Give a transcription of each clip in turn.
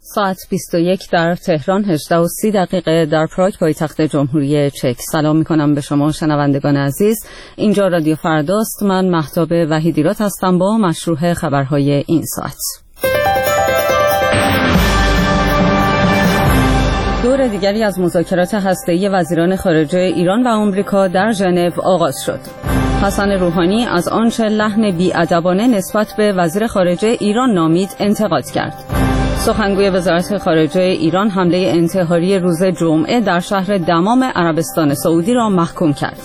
ساعت 21 در تهران، 18:30 در پراگ پایتخت جمهوری چک. سلام میکنم به شما شنوندگان عزیز. اینجا رادیو فرداست. من مهتاب وحیدیرات هستم با مشروع خبرهای این ساعت. دور دیگری از مذاکرات هسته‌ای وزیران خارجه ایران و آمریکا در ژنو آغاز شد. حسن روحانی از آنچه لحن بی‌ادبانه نسبت به وزیر خارجه ایران نامید انتقاد کرد. سخنگوی وزارت خارجه ایران حمله انتحاری روز جمعه در شهر دمام عربستان سعودی را محکوم کرد.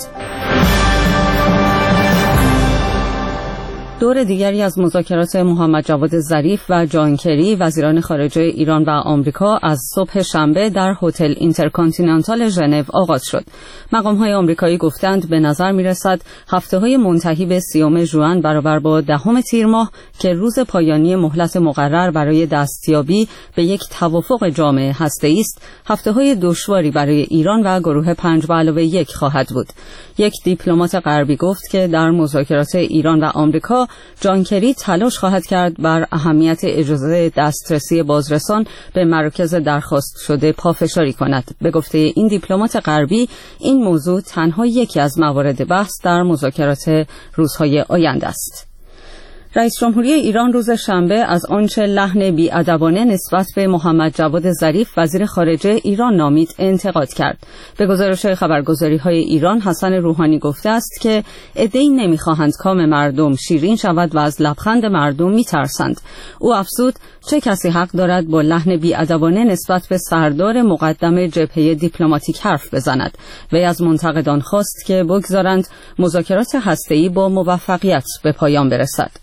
دور دیگری از مذاکرات محمد جواد ظریف و جان کری وزیران خارجه ایران و آمریکا از صبح شنبه در هتل اینترکانتیننتال ژنو آغاز شد. مقام‌های آمریکایی گفتند به نظر می‌رسد هفته‌های منتهی به 30 ژوئن برابر با 10 تیر ماه که روز پایانی مهلت مقرر برای دستیابی به یک توافق جامع هسته‌ای است، هفته‌های دشواری برای ایران و گروه 5+1 خواهد بود. یک دیپلمات غربی گفت که در مذاکرات ایران و آمریکا جان کری تلاش خواهد کرد بر اهمیت اجازه دسترسی بازرسان به مراکز درخواست شده پافشاری کند. به گفته این دیپلمات غربی، این موضوع تنها یکی از موارد بحث در مذاکرات روزهای آینده است. رئیس جمهوری ایران روز شنبه از آنچه لحن بی‌ادبانه نسبت به محمد جواد ظریف وزیر خارجه ایران نامید انتقاد کرد. به گزارش خبرگزاری‌های ایران، حسن روحانی گفته است که عده‌ای نمی‌خواهند کام مردم شیرین شود و از لبخند مردم می‌ترسند. او افزود چه کسی حق دارد با لحن بی‌ادبانه نسبت به سردار مقدم جبهه دیپلماتیک حرف بزند. وی از منتقدان خواست که بگذارند مذاکرات هسته‌ای با موفقیت به پایان برسد.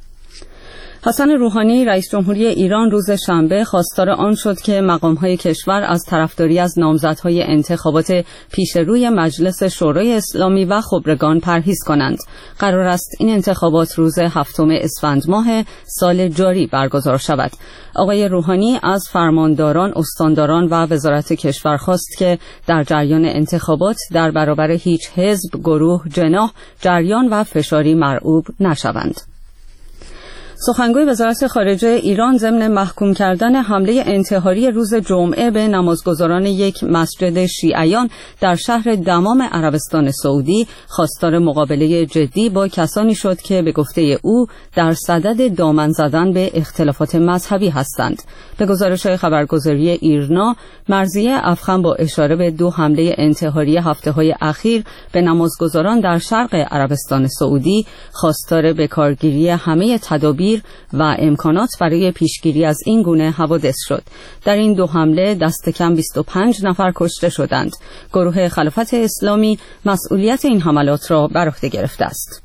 حسن روحانی رئیس جمهوری ایران روز شنبه خواستار آن شد که مقام‌های کشور از طرفداری از نامزدهای انتخابات پیش روی مجلس شورای اسلامی و خبرگان پرهیز کنند. قرار است این انتخابات روز 7 اسفند ماه سال جاری برگزار شود. آقای روحانی از فرمانداران، استانداران و وزارت کشور خواست که در جریان انتخابات در برابر هیچ حزب، گروه، جناح، جریان و فشاری مرعوب نشوند. سخنگوی وزارت خارجه ایران ضمن محکوم کردن حمله انتحاری روز جمعه به نمازگزاران یک مسجد شیعیان در شهر دمام عربستان سعودی خواستار مقابله جدی با کسانی شد که به گفته او در صدد دامن زدن به اختلافات مذهبی هستند. به گزارش خبرگزاری ایرنا، مرضیه افخم با اشاره به 2 حمله انتحاری هفته‌های اخیر به نمازگزاران در شرق عربستان سعودی خواستار به کارگیری همه تدابیر و امکانات برای پیشگیری از این گونه حوادث شد. در این 2 حمله دست کم 25 نفر کشته شدند. گروه خلافت اسلامی مسئولیت این حملات را بر عهده گرفته است.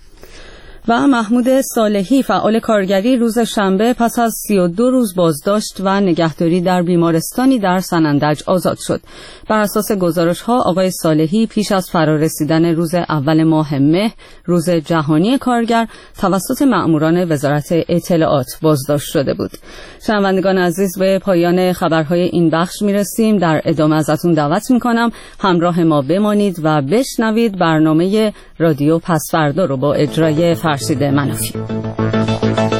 و محمود صالحی فعال کارگری روز شنبه پس از 32 روز بازداشت و نگهداری در بیمارستانی در سنندج آزاد شد. بر اساس گزارش‌ها آقای صالحی پیش از فرارسیدن روز اول ماه مه، روز جهانی کارگر، توسط مأموران وزارت اطلاعات بازداشت شده بود. شنوندگان عزیز، به پایان خبرهای این بخش میرسیم. در ادامه ازتون دعوت میکنم همراه ما بمانید و بشنوید برنامه رادیو پسفردا رو با اجرای فرشید منافی.